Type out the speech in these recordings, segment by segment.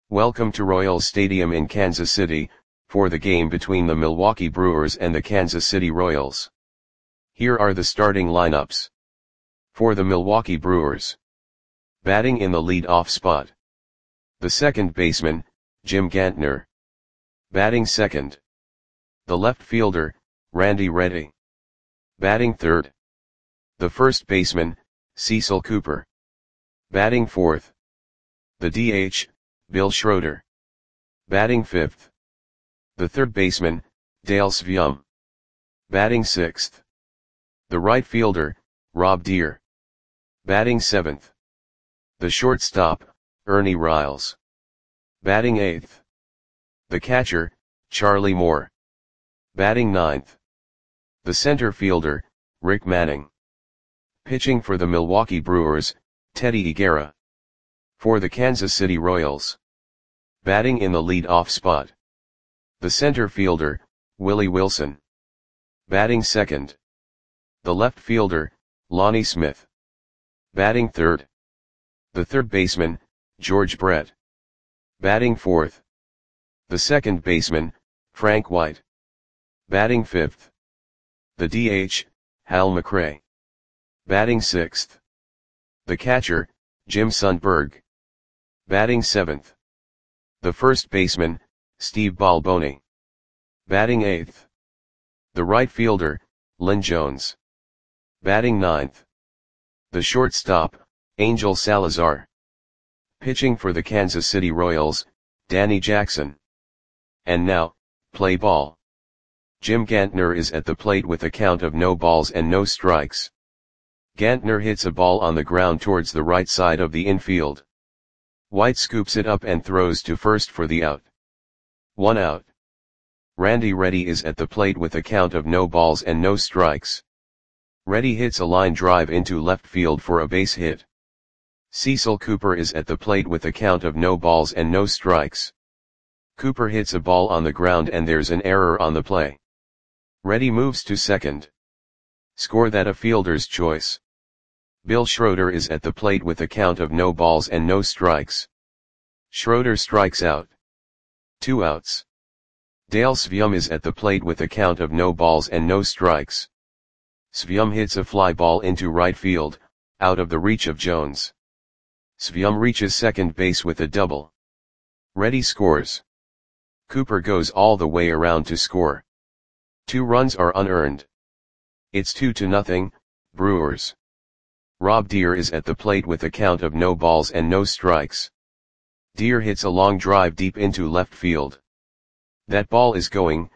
Welcome to Royals Stadium in Kansas City, for the game between the Milwaukee Brewers and the Kansas City Royals. Here are the starting lineups. For the Milwaukee Brewers. Batting in the lead-off spot. The second baseman, Jim Gantner. Batting second. The left fielder, Randy Reddy. Batting third. The first baseman, Cecil Cooper. Batting fourth. The DH, Bill Schroeder. Batting fifth. The third baseman, Dale Sveum. Batting sixth. The right fielder, Rob Deer. Batting seventh. The shortstop, Ernie Riles. Batting eighth. The catcher, Charlie Moore. Batting ninth. The center fielder, Rick Manning. Pitching for the Milwaukee Brewers, Teddy Higuera. For the Kansas City Royals. Batting in the lead-off spot. The center fielder, Willie Wilson. Batting second. The left fielder, Lonnie Smith. Batting third. The third baseman, George Brett. Batting fourth. The second baseman, Frank White. Batting fifth. The DH, Hal McRae. Batting sixth. The catcher, Jim Sundberg. Batting seventh. The first baseman, Steve Balboni. Batting eighth. The right fielder, Lynn Jones. Batting ninth. The shortstop, Angel Salazar. Pitching for the Kansas City Royals, Danny Jackson. And now, play ball. Jim Gantner is at the plate with a count of no balls and no strikes. Gantner hits a ball on the ground towards the right side of the infield. White scoops it up and throws to first for the out. 1 out. Randy Reddy is at the plate with a count of no balls and no strikes. Reddy hits a line drive into left field for a base hit. Cecil Cooper is at the plate with a count of no balls and no strikes. Cooper hits a ball on the ground and there's an error on the play. Reddy moves to second. Score that a fielder's choice. Bill Schroeder is at the plate with a count of no balls and no strikes. Schroeder strikes out. 2 outs. Dale Sveum is at the plate with a count of no balls and no strikes. Sveum hits a fly ball into right field, out of the reach of Jones. Sveum reaches second base with a double. Reddy scores. Cooper goes all the way around to score. 2 runs are unearned. It's 2-0, Brewers. Rob Deer is at the plate with a count of no balls and no strikes. Deer hits a long drive deep into left field. That ball is gone.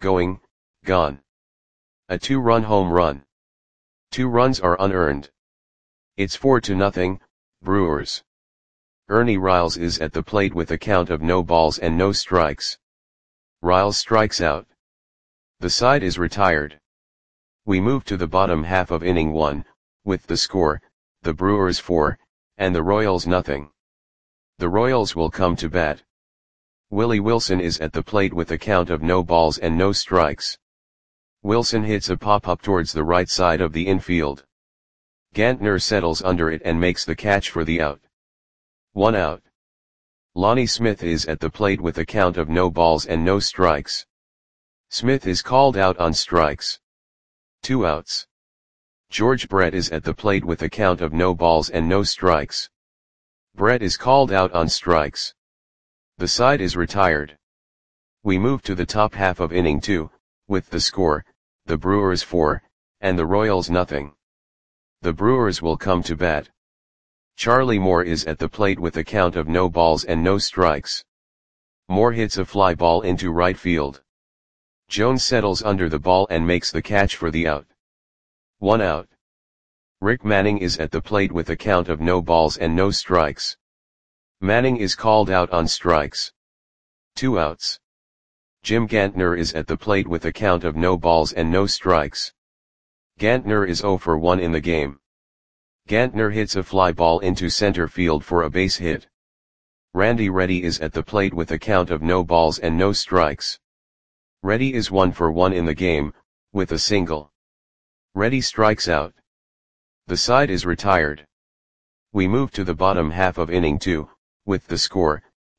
A 2-run home run. 2 runs are unearned. It's 4-0, Brewers. Ernie Riles is at the plate with a count of no balls and no strikes. Riles strikes out. The side is retired. We move to the bottom half of inning 1, with the score, the Brewers 4, and the Royals nothing. The Royals will come to bat. Willie Wilson is at the plate with a count of no balls and no strikes. Wilson hits a pop-up towards the right side of the infield. Gantner settles under it and makes the catch for the out. 1 out. Lonnie Smith is at the plate with a count of no balls and no strikes. Smith is called out on strikes. 2 outs. George Brett is at the plate with a count of no balls and no strikes. Brett is called out on strikes. The side is retired. We move to the top half of inning 2, with the score, the Brewers 4, and the Royals nothing. The Brewers will come to bat. Charlie Moore is at the plate with a count of no balls and no strikes. Moore hits a fly ball into right field. Jones settles under the ball and makes the catch for the out. 1 out. Rick Manning is at the plate with a count of no balls and no strikes. Manning is called out on strikes. 2 outs. Jim Gantner is at the plate with a count of no balls and no strikes. Gantner is 0 for 1 in the game. Gantner hits a fly ball into center field for a base hit. Randy Reddy is at the plate with a count of no balls and no strikes. Reddy is 1 for 1 in the game, with a single. Reddy strikes out. The side is retired. We move to the bottom half of inning 2, with the score,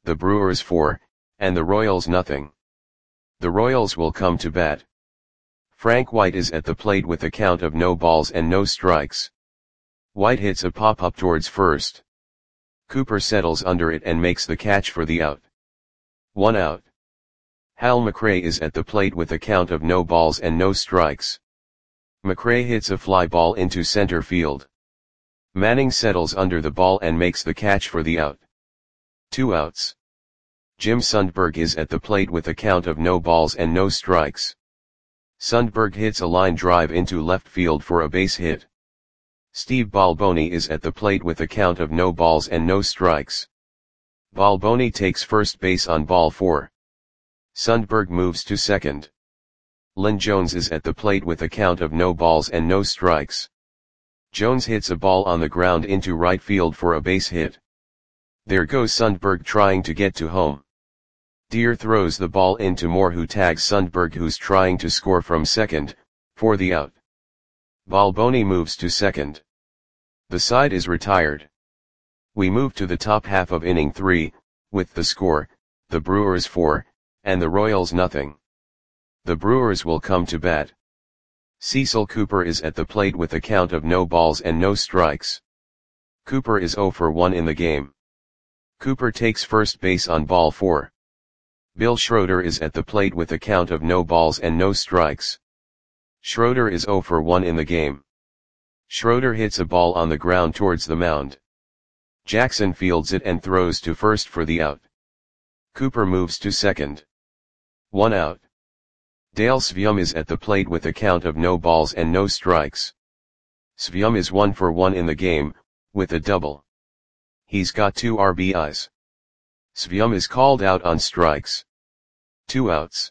the Brewers 4, and the Royals nothing. The Royals will come to bat. Frank White is at the plate with a count of no balls and no strikes. White hits a pop-up towards first. Cooper settles under it and makes the catch for the out. 1 out. Hal McRae is at the plate with a count of no balls and no strikes. McRae hits a fly ball into center field. Manning settles under the ball and makes the catch for the out. 2 outs. Jim Sundberg is at the plate with a count of no balls and no strikes. Sundberg hits a line drive into left field for a base hit. Steve Balboni is at the plate with a count of no balls and no strikes. Balboni takes first base on ball 4. Sundberg moves to second. Lynn Jones is at the plate with a count of no balls and no strikes. Jones hits a ball on the ground into right field for a base hit. There goes Sundberg trying to get to home. Deere throws the ball into Moore, who tags Sundberg, who's trying to score from second, for the out. Balboni moves to second. The side is retired. We move to the top half of inning 3, with the score, the Brewers 4, and the Royals nothing. The Brewers will come to bat. Cecil Cooper is at the plate with a count of no balls and no strikes. Cooper is 0 for 1 in the game. Cooper takes first base on ball 4. Bill Schroeder is at the plate with a count of no balls and no strikes. Schroeder is 0 for 1 in the game. Schroeder hits a ball on the ground towards the mound. Jackson fields it and throws to first for the out. Cooper moves to second. 1 out. Dale Svium is at the plate with a count of no balls and no strikes. Svium is 1 for 1 in the game, with a double. He's got 2 RBIs. Svium is called out on strikes. 2 outs.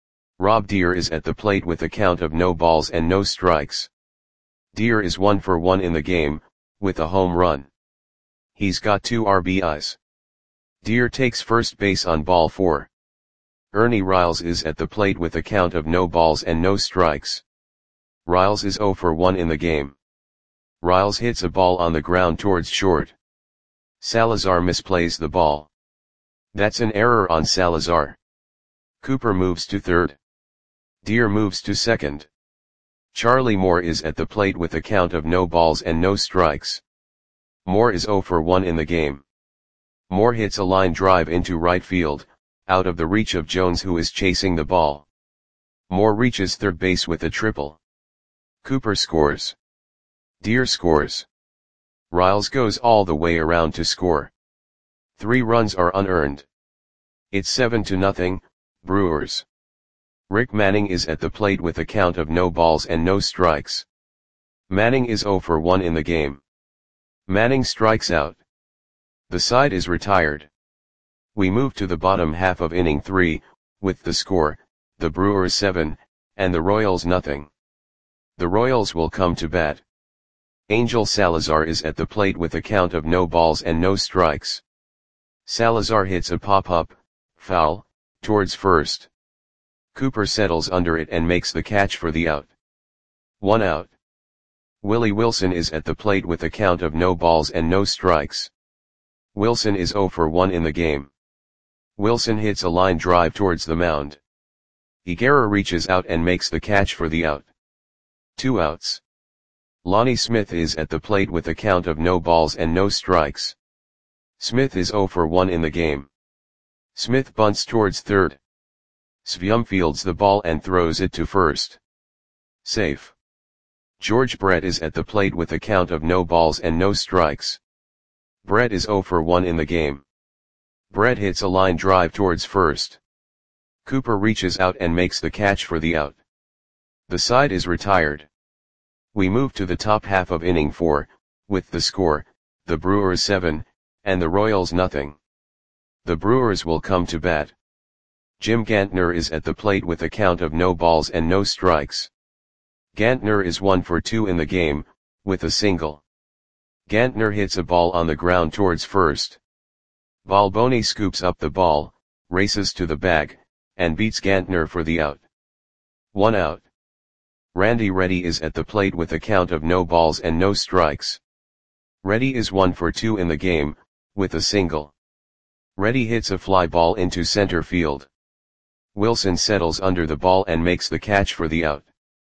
Rob Deere is at the plate with a count of no balls and no strikes. Deere is 1 for 1 in the game, with a home run. He's got 2 RBIs. Deere takes first base on ball 4. Ernie Riles is at the plate with a count of no balls and no strikes. Riles is 0 for 1 in the game. Riles hits a ball on the ground towards short. Salazar misplays the ball. That's an error on Salazar. Cooper moves to third. Deere moves to second. Charlie Moore is at the plate with a count of no balls and no strikes. Moore is 0 for 1 in the game. Moore hits a line drive into right field, out of the reach of Jones, who is chasing the ball. Moore reaches third base with a triple. Cooper scores. Deere scores. Riles goes all the way around to score. 3 runs are unearned. It's 7-0, Brewers. Rick Manning is at the plate with a count of no balls and no strikes. Manning is 0 for 1 in the game. Manning strikes out. The side is retired. We move to the bottom half of inning 3, with the score, the Brewers 7, and the Royals nothing. The Royals will come to bat. Angel Salazar is at the plate with a count of no balls and no strikes. Salazar hits a pop-up, foul, towards first. Cooper settles under it and makes the catch for the out. 1 out. Willie Wilson is at the plate with a count of no balls and no strikes. Wilson is 0 for 1 in the game. Wilson hits a line drive towards the mound. Higuera reaches out and makes the catch for the out. 2 outs. Lonnie Smith is at the plate with a count of no balls and no strikes. Smith is 0 for 1 in the game. Smith bunts towards third. Svium fields the ball and throws it to first. Safe. George Brett is at the plate with a count of no balls and no strikes. Brett is 0 for 1 in the game. Brett hits a line drive towards first. Cooper reaches out and makes the catch for the out. The side is retired. We move to the top half of inning 4, with the score, the Brewers 7, and the Royals nothing. The Brewers will come to bat. Jim Gantner is at the plate with a count of no balls and no strikes. Gantner is 1 for 2 in the game, with a single. Gantner hits a ball on the ground towards first. Balboni scoops up the ball, races to the bag, and beats Gantner for the out. 1 out. Randy Reddy is at the plate with a count of no balls and no strikes. Reddy is 1 for 2 in the game, with a single. Reddy hits a fly ball into center field. Wilson settles under the ball and makes the catch for the out.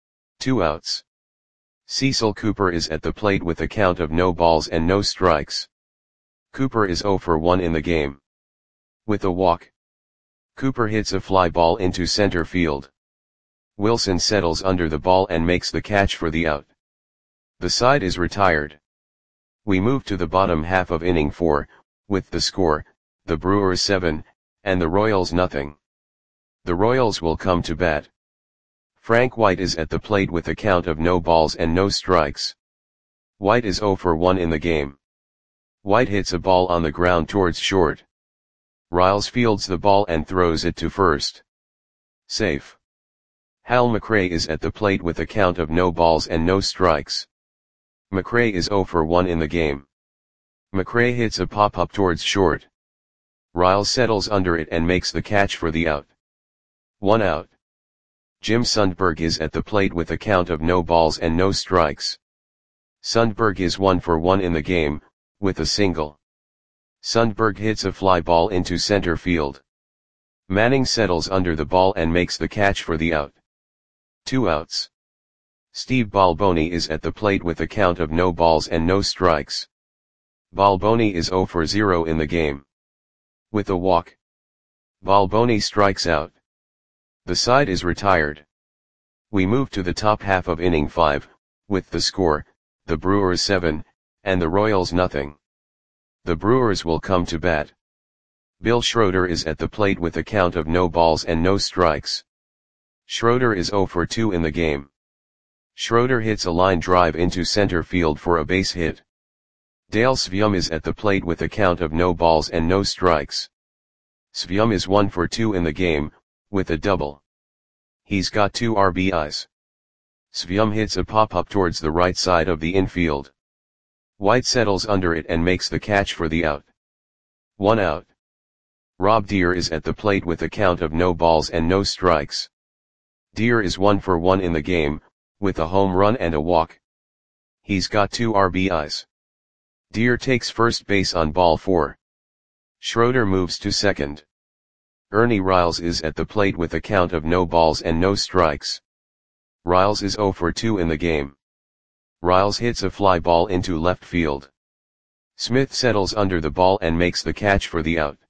2 outs. Cecil Cooper is at the plate with a count of no balls and no strikes. Cooper is 0 for 1 in the game. With a walk, Cooper hits a fly ball into center field. Wilson settles under the ball and makes the catch for the out. The side is retired. We move to the bottom half of inning 4, with the score, the Brewers 7, and the Royals nothing. The Royals will come to bat. Frank White is at the plate with a count of no balls and no strikes. White is 0 for 1 in the game. White hits a ball on the ground towards short. Riles fields the ball and throws it to first. Safe. Hal McRae is at the plate with a count of no balls and no strikes. McRae is 0 for 1 in the game. McRae hits a pop-up towards short. Riles settles under it and makes the catch for the out. 1 out. Jim Sundberg is at the plate with a count of no balls and no strikes. Sundberg is 1 for 1 in the game, with a single. Sundberg hits a fly ball into center field. Manning settles under the ball and makes the catch for the out. 2 outs. Steve Balboni is at the plate with a count of no balls and no strikes. Balboni is 0 for 0 in the game. With a walk, Balboni strikes out. The side is retired. We move to the top half of inning 5, with the score, the Brewers 7, and the Royals nothing. The Brewers will come to bat. Bill Schroeder is at the plate with a count of no balls and no strikes. Schroeder is 0 for 2 in the game. Schroeder hits a line drive into center field for a base hit. Dale Svium is at the plate with a count of no balls and no strikes. Svium is 1 for 2 in the game, with a double. He's got 2 RBIs. Svium hits a pop-up towards the right side of the infield. White settles under it and makes the catch for the out. 1 out. Rob Deere is at the plate with a count of no balls and no strikes. Deere is 1 for 1 in the game, with a home run and a walk. He's got 2 RBIs. Deere takes first base on ball 4. Schroeder moves to second. Ernie Riles is at the plate with a count of no balls and no strikes. Riles is 0 for 2 in the game. Riles hits a fly ball into left field. Smith settles under the ball and makes the catch for the out.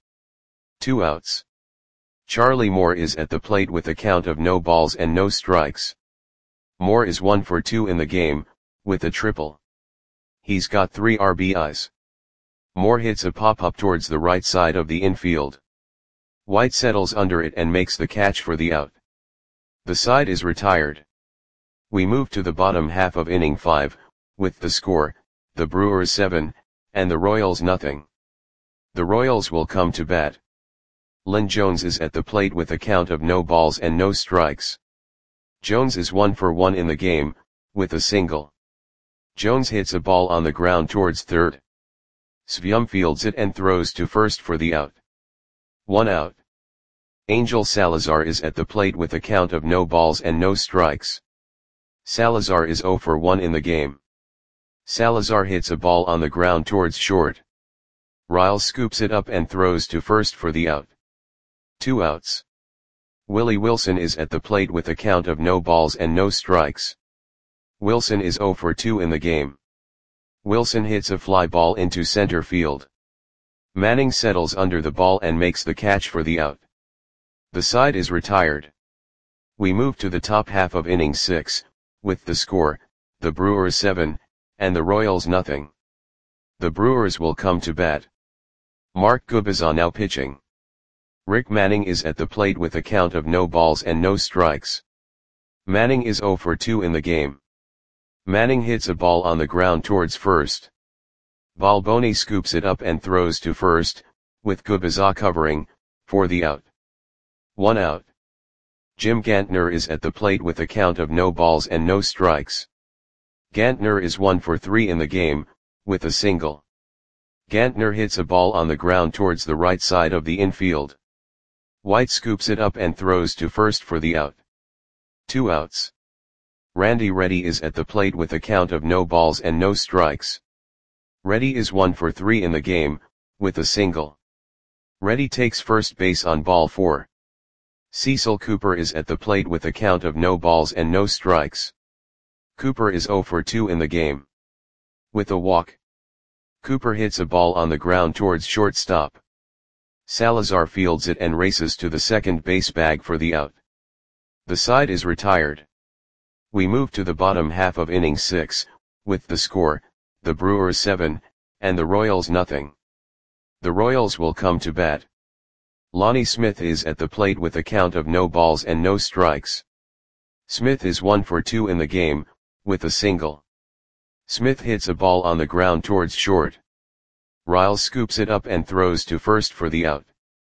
2 outs. Charlie Moore is at the plate with a count of no balls and no strikes. Moore is 1 for 2 in the game, with a triple. He's got 3 RBIs. Moore hits a pop-up towards the right side of the infield. White settles under it and makes the catch for the out. The side is retired. We move to the bottom half of inning 5, with the score, the Brewers 7, and the Royals nothing. The Royals will come to bat. Lynn Jones is at the plate with a count of no balls and no strikes. Jones is 1 for 1 in the game, with a single. Jones hits a ball on the ground towards third. Svium fields it and throws to first for the out. 1 out. Angel Salazar is at the plate with a count of no balls and no strikes. Salazar is 0 for 1 in the game. Salazar hits a ball on the ground towards short. Riles scoops it up and throws to first for the out. 2 outs. Willie Wilson is at the plate with a count of no balls and no strikes. Wilson is 0 for 2 in the game. Wilson hits a fly ball into center field. Manning settles under the ball and makes the catch for the out. The side is retired. We move to the top half of inning 6, with the score, the Brewers 7, and the Royals nothing. The Brewers will come to bat. Mark Gubicza now pitching. Rick Manning is at the plate with a count of no balls and no strikes. Manning is 0 for 2 in the game. Manning hits a ball on the ground towards first. Balboni scoops it up and throws to first, with Gubicza covering, for the out. 1 out. Jim Gantner is at the plate with a count of no balls and no strikes. Gantner is 1 for 3 in the game, with a single. Gantner hits a ball on the ground towards the right side of the infield. White scoops it up and throws to first for the out. 2 outs. Randy Reddy is at the plate with a count of no balls and no strikes. Reddy is 1 for 3 in the game, with a single. Reddy takes first base on ball 4. Cecil Cooper is at the plate with a count of no balls and no strikes. Cooper is 0 for 2 in the game. With a walk, Cooper hits a ball on the ground towards shortstop. Salazar fields it and races to the second base bag for the out. The side is retired. We move to the bottom half of inning 6, with the score, the Brewers 7, and the Royals nothing. The Royals will come to bat. Lonnie Smith is at the plate with a count of no balls and no strikes. Smith is 1 for 2 in the game, with a single. Smith hits a ball on the ground towards short. Riles scoops it up and throws to first for the out.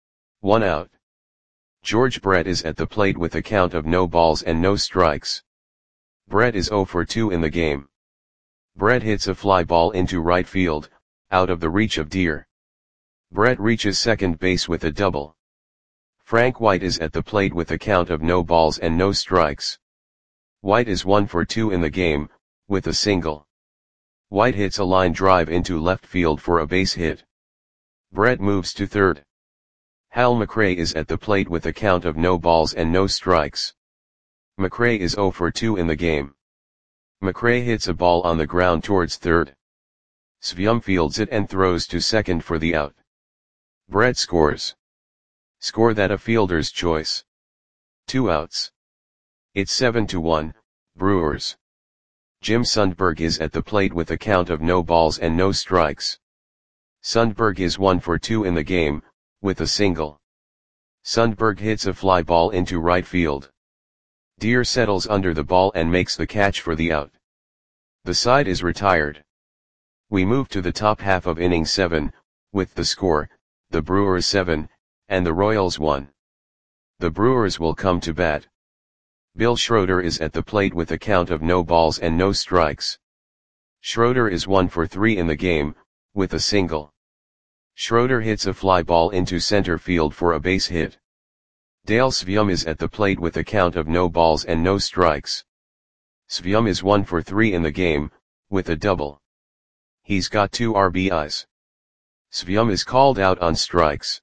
1 out. George Brett is at the plate with a count of no balls and no strikes. Brett is 0 for 2 in the game. Brett hits a fly ball into right field, out of the reach of Deer. Brett reaches second base with a double. Frank White is at the plate with a count of no balls and no strikes. White is 1 for 2 in the game, with a single. White hits a line drive into left field for a base hit. Brett moves to third. Hal McRae is at the plate with a count of no balls and no strikes. McRae is 0 for 2 in the game. McRae hits a ball on the ground towards third. Svium fields it and throws to second for the out. Brett scores. Score that a fielder's choice. 2 outs. It's 7-1, Brewers. Jim Sundberg is at the plate with a count of no balls and no strikes. Sundberg is 1 for 2 in the game, with a single. Sundberg hits a fly ball into right field. Deer settles under the ball and makes the catch for the out. The side is retired. We move to the top half of inning 7, with the score, the Brewers 7, and the Royals 1. The Brewers will come to bat. Bill Schroeder is at the plate with a count of no balls and no strikes. Schroeder is 1 for 3 in the game, with a single. Schroeder hits a fly ball into center field for a base hit. Dale Svium is at the plate with a count of no balls and no strikes. Svium is 1 for 3 in the game, with a double. He's got 2 RBIs. Svium is called out on strikes.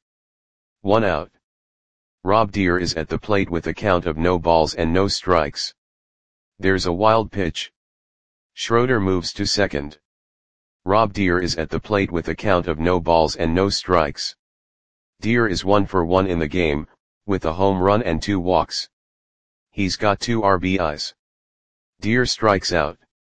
1 out. Rob Deer is at the plate with a count of no balls and no strikes. There's a wild pitch. Schroeder moves to second. Rob Deer is at the plate with a count of no balls and no strikes. Deer is 1 for 1 in the game, with a home run and 2 walks. He's got 2 RBIs. Deer strikes out.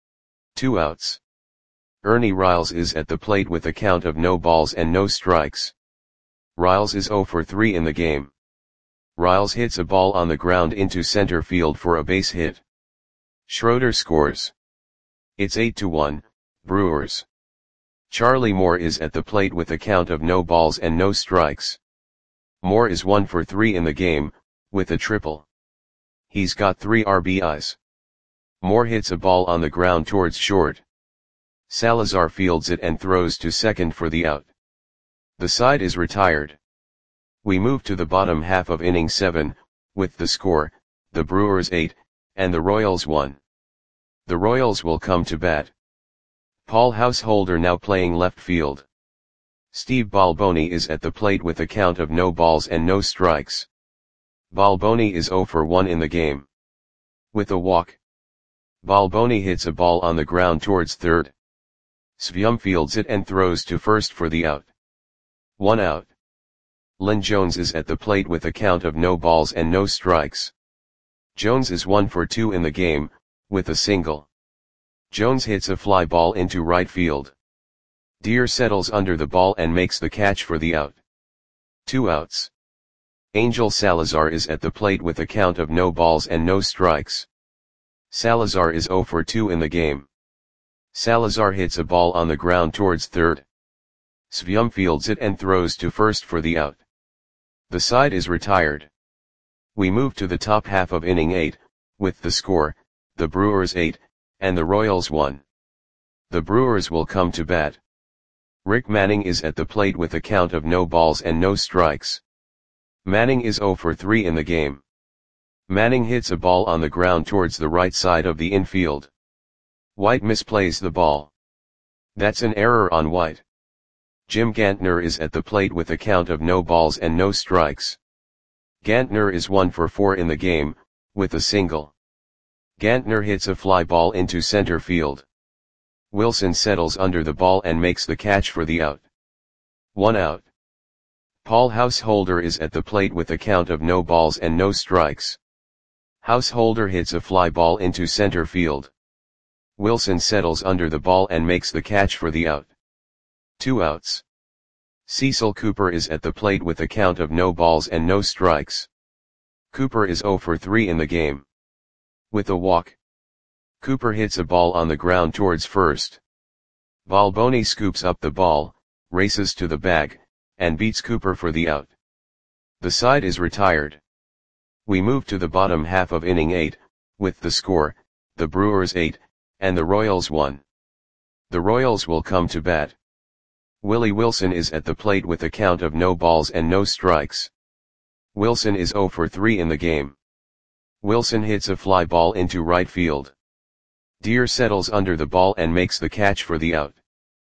2 outs. Ernie Riles is at the plate with a count of no balls and no strikes. Riles is 0 for 3 in the game. Riles hits a ball on the ground into center field for a base hit. Schroeder scores. It's 8-1, Brewers. Charlie Moore is at the plate with a count of no balls and no strikes. Moore is 1 for 3 in the game, with a triple. He's got 3 RBIs. Moore hits a ball on the ground towards short. Salazar fields it and throws to second for the out. The side is retired. We move to the bottom half of inning 7, with the score, the Brewers 8, and the Royals 1. The Royals will come to bat. Paul Householder now playing left field. Steve Balboni is at the plate with a count of no balls and no strikes. Balboni is 0 for 1 in the game. With a walk, Balboni hits a ball on the ground towards third. Svium fields it and throws to first for the out. 1 out. Lynn Jones is at the plate with a count of no balls and no strikes. Jones is 1 for 2 in the game, with a single. Jones hits a fly ball into right field. Deer settles under the ball and makes the catch for the out. 2 outs. Angel Salazar is at the plate with a count of no balls and no strikes. Salazar is 0 for 2 in the game. Salazar hits a ball on the ground towards third. Svium fields it and throws to first for the out. The side is retired. We move to the top half of inning 8, with the score, the Brewers 8, and the Royals 1. The Brewers will come to bat. Rick Manning is at the plate with a count of no balls and no strikes. Manning is 0 for 3 in the game. Manning hits a ball on the ground towards the right side of the infield. White misplays the ball. That's an error on White. Jim Gantner is at the plate with a count of no balls and no strikes. Gantner is 1 for 4 in the game, with a single. Gantner hits a fly ball into center field. Wilson settles under the ball and makes the catch for the out. 1 out. Paul Householder is at the plate with a count of no balls and no strikes. Householder hits a fly ball into center field. Wilson settles under the ball and makes the catch for the out. 2 outs. Cecil Cooper is at the plate with a count of no balls and no strikes. Cooper is 0 for 3 in the game. With a walk. Cooper hits a ball on the ground towards first. Balboni scoops up the ball, races to the bag, and beats Cooper for the out. The side is retired. We move to the bottom half of inning 8, with the score, the Brewers 8, and the Royals 1. The Royals will come to bat. Willie Wilson is at the plate with a count of no balls and no strikes. Wilson is 0 for 3 in the game. Wilson hits a fly ball into right field. Deer settles under the ball and makes the catch for the out.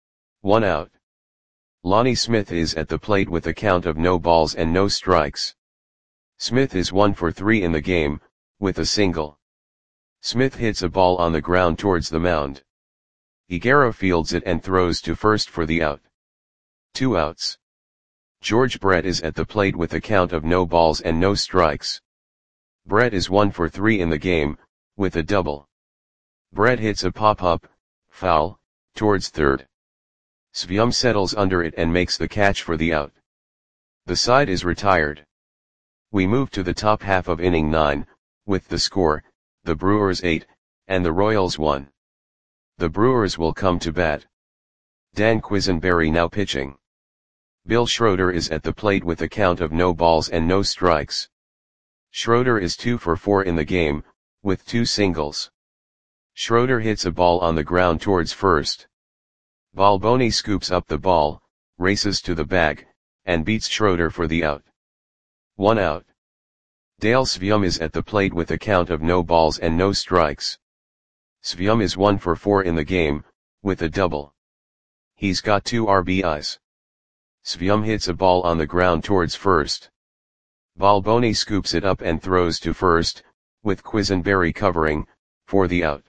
1 out. Lonnie Smith is at the plate with a count of no balls and no strikes. Smith is 1 for 3 in the game, with a single. Smith hits a ball on the ground towards the mound. Higuera fields it and throws to first for the out. 2 outs. George Brett is at the plate with a count of no balls and no strikes. Brett is 1 for 3 in the game, with a double. Brett hits a pop-up, foul, towards third. Svium settles under it and makes the catch for the out. The side is retired. We move to the top half of inning 9, with the score, the Brewers 8, and the Royals 1. The Brewers will come to bat. Dan Quisenberry now pitching. Bill Schroeder is at the plate with a count of no balls and no strikes. Schroeder is 2 for 4 in the game, with 2 singles. Schroeder hits a ball on the ground towards first. Balboni scoops up the ball, races to the bag, and beats Schroeder for the out. 1 out. Dale Svium is at the plate with a count of no balls and no strikes. Svium is 1 for 4 in the game, with a double. He's got 2 RBIs. Svium hits a ball on the ground towards first. Balboni scoops it up and throws to first, with Quisenberry covering, for the out.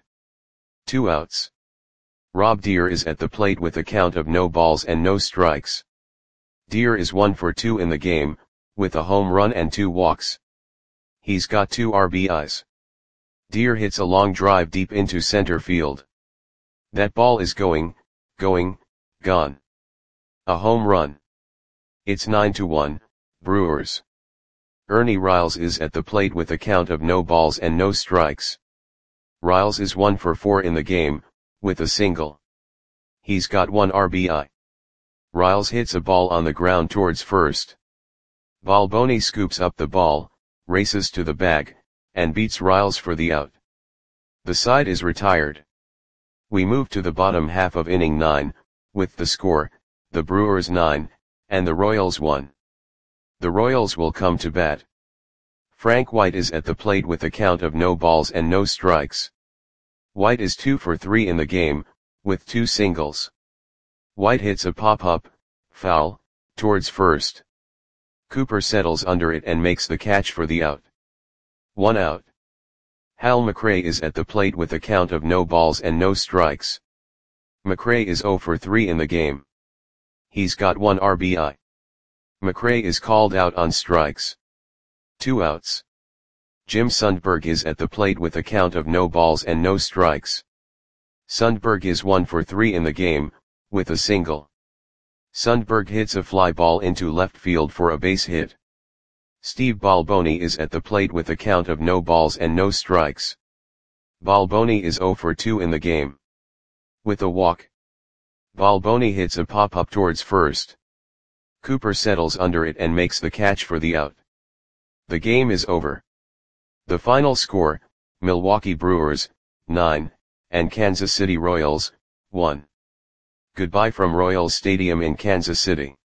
2 outs. Rob Deere is at the plate with a count of no balls and no strikes. Deere is 1 for 2 in the game, with a home run and 2 walks. He's got 2 RBIs. Deere hits a long drive deep into center field. That ball is going, gone. A home run. It's 9-1, Brewers. Ernie Riles is at the plate with a count of no balls and no strikes. Riles is 1 for 4 in the game, with a single. He's got 1 RBI. Riles hits a ball on the ground towards first. Balboni scoops up the ball, races to the bag, and beats Riles for the out. The side is retired. We move to the bottom half of inning 9, with the score, the Brewers 9, and the Royals 1. The Royals will come to bat. Frank White is at the plate with a count of no balls and no strikes. White is 2 for 3 in the game, with 2 singles. White hits a pop-up, foul, towards first. Cooper settles under it and makes the catch for the out. 1 out. Hal McRae is at the plate with a count of no balls and no strikes. McRae is 0 for 3 in the game. He's got 1 RBI. McRae is called out on strikes. 2 outs. Jim Sundberg is at the plate with a count of no balls and no strikes. Sundberg is 1 for 3 in the game, with a single. Sundberg hits a fly ball into left field for a base hit. Steve Balboni is at the plate with a count of no balls and no strikes. Balboni is 0 for 2 in the game. With a walk. Balboni hits a pop-up towards first. Cooper settles under it and makes the catch for the out. The game is over. The final score, Milwaukee Brewers, 9, and Kansas City Royals, 1. Goodbye from Royals Stadium in Kansas City.